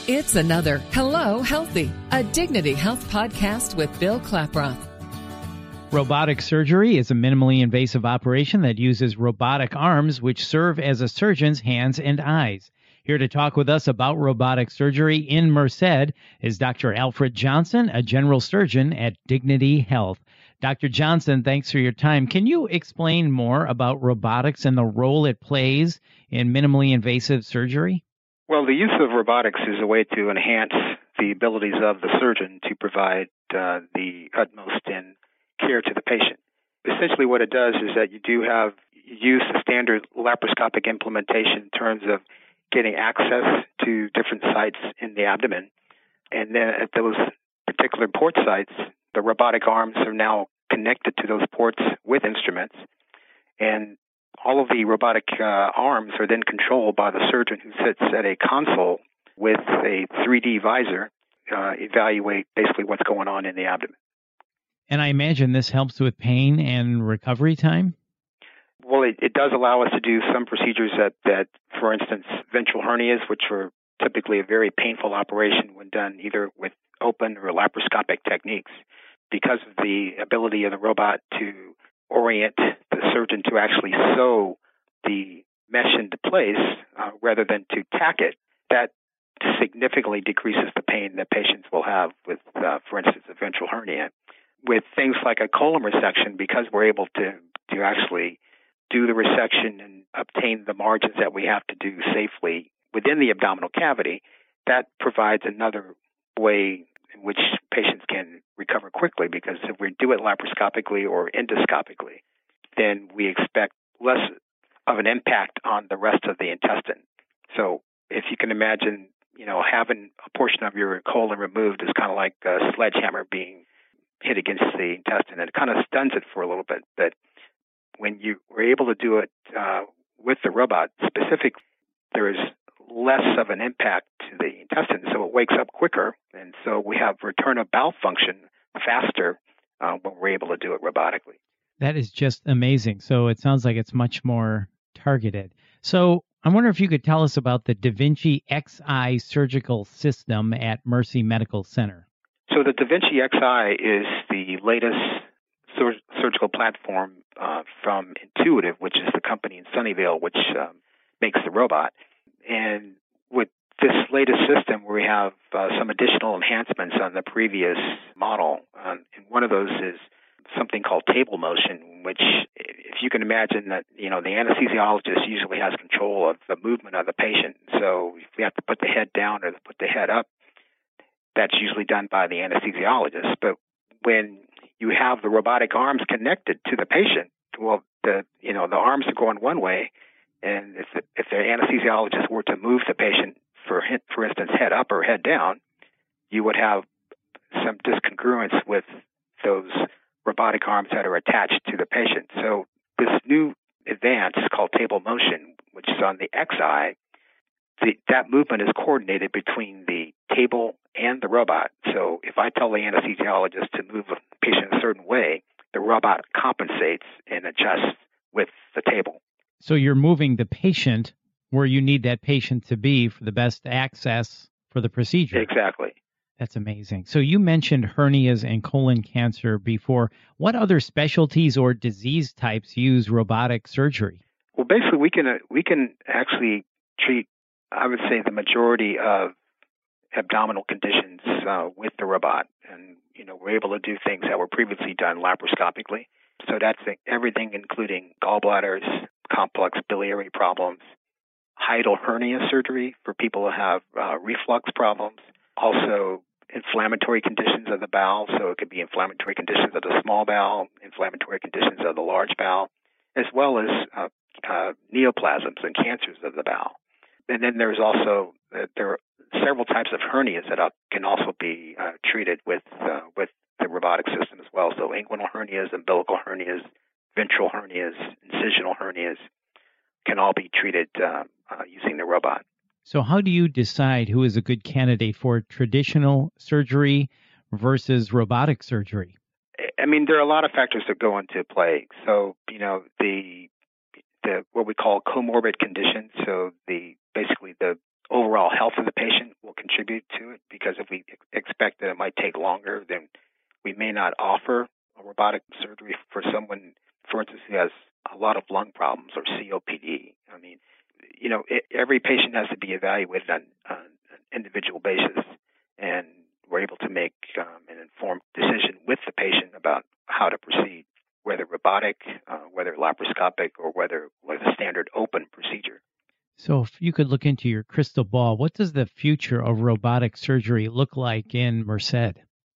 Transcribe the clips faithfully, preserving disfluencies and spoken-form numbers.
It's another Hello Healthy, a Dignity Health podcast with Bill Klaproth. Robotic surgery is a minimally invasive operation that uses robotic arms which serve as a surgeon's hands and eyes. Here to talk with us about robotic surgery in Merced is Doctor Alfred Johnson, a general surgeon at Dignity Health. Doctor Johnson, thanks for your time. Can you explain more about robotics and the role it plays in minimally invasive surgery? Well, the use of robotics is a way to enhance the abilities of the surgeon to provide uh, the utmost in care to the patient. Essentially what it does is that you do have you use the standard laparoscopic implementation in terms of getting access to different sites in the abdomen. And then at those particular port sites, the robotic arms are now connected to those ports with instruments. And all of the robotic uh, arms are then controlled by the surgeon who sits at a console with a three D visor, uh, evaluate basically what's going on in the abdomen. And I imagine this helps with pain and recovery time? Well, it, it does allow us to do some procedures that, that, for instance, ventral hernias, which are typically a very painful operation when done either with open or laparoscopic techniques. Because of the ability of the robot to orient the surgeon to actually sew the mesh into place uh, rather than to tack it, that significantly decreases the pain that patients will have with, uh, for instance, a ventral hernia. With things like a colon resection, because we're able to, to actually do the resection and obtain the margins that we have to do safely within the abdominal cavity, that provides another way in which patients can recover quickly, because if we do it laparoscopically or endoscopically, then we expect less of an impact on the rest of the intestine. So if you can imagine, you know, having a portion of your colon removed is kind of like a sledgehammer being hit against the intestine, and it kind of stuns it for a little bit. But when you were able to do it uh, with the robot specific, there is less of an impact to the intestine, so it wakes up quicker, and so we have return of bowel function faster uh, when we're able to do it robotically. That is just amazing. So it sounds like it's much more targeted. So I wonder if you could tell us about the Da Vinci X I surgical system at Mercy Medical Center. So the Da Vinci X I is the latest sur- surgical platform uh, from Intuitive, which is the company in Sunnyvale which um, makes the robot. And with this latest system, we have uh, some additional enhancements on the previous model. Um, and one of those is something called table motion, which, if you can imagine that, you know, the anesthesiologist usually has control of the movement of the patient. So if we have to put the head down or put the head up, that's usually done by the anesthesiologist. But when you have the robotic arms connected to the patient, well, the you know the arms are going one way, and if the, if the anesthesiologist were to move the patient, for for instance, head up or head down, you would have some discongruence with those robotic arms that are attached to the patient. So this new advance is called table motion, which is on the X I. The, that movement is coordinated between the table and the robot. So if I tell the anesthesiologist to move a patient a certain way, the robot compensates and adjusts with the table. So you're moving the patient where you need that patient to be for the best access for the procedure. Exactly. That's amazing. So you mentioned hernias and colon cancer before. What other specialties or disease types use robotic surgery? Well, basically, we can uh, we can actually treat, I would say, the majority of abdominal conditions uh, with the robot. And, you know, we're able to do things that were previously done laparoscopically. So that's everything, including gallbladders, complex biliary problems, hiatal hernia surgery for people who have uh, reflux problems, also inflammatory conditions of the bowel. So it could be inflammatory conditions of the small bowel, inflammatory conditions of the large bowel, as well as uh, uh, neoplasms and cancers of the bowel. And then there's also, uh, there are several types of hernias that uh, can also be uh, treated with uh, with the robotic system as well. So inguinal hernias, umbilical hernias, ventral hernias, incisional hernias can all be treated uh, uh, using the robot. So how do you decide who is a good candidate for traditional surgery versus robotic surgery? I mean, there are a lot of factors that go into play. So, you know, the the what we call comorbid conditions. So the basically the overall health of the patient will contribute to it, because if we expect that it might take longer, then we may not offer a robotic surgery for someone, for instance, who has a lot of lung problems or C O P D. I mean, you know, it, every patient has to be evaluated on, on an individual basis, and we're able to make um, an informed decision with the patient about how to proceed, whether robotic, uh, whether laparoscopic, or whether with a standard open procedure. So if you could look into your crystal ball, what does the future of robotic surgery look like in Merced?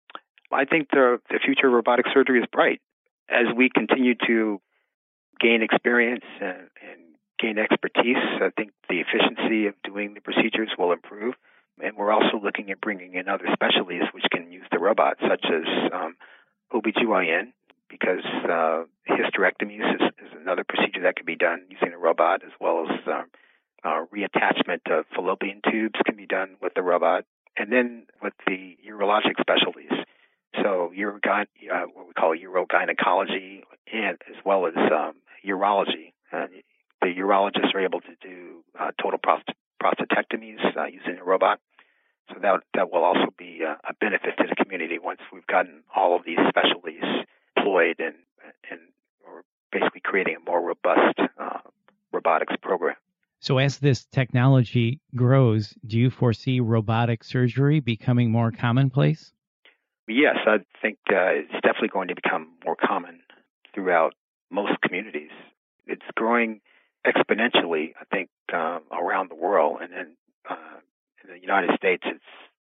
I think the, the future of robotic surgery is bright. As we continue to gain experience and, and gain expertise, I think the efficiency of doing the procedures will improve. And we're also looking at bringing in other specialties which can use the robot, such as um, O B G Y N, because uh, hysterectomy is, is another procedure that can be done using a robot, as well as um, uh, reattachment of fallopian tubes can be done with the robot. And then with the urologic specialties, so urogy- uh, what we call urogynecology, and as well as um, urology. Uh, the urologists are able to do uh, total prost- prostatectomies uh, using a robot. So that that will also be uh, a benefit to the community once we've gotten all of these specialties deployed and and or basically creating a more robust uh, robotics program. So as this technology grows, do you foresee robotic surgery becoming more commonplace? Yes, I think uh, it's definitely going to become more common throughout most communities. It's growing exponentially, I think, um, around the world, and then uh, in the United States, it's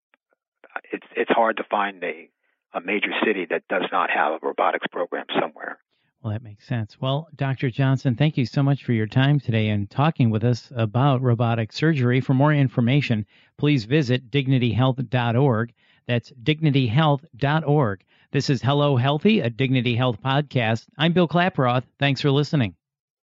it's it's hard to find a, a major city that does not have a robotics program somewhere. Well, that makes sense. Well, Doctor Johnson, thank you so much for your time today and talking with us about robotic surgery. For more information, please visit dignity health dot org. That's dignity health dot org. This is Hello Healthy, a Dignity Health podcast. I'm Bill Klaproth. Thanks for listening.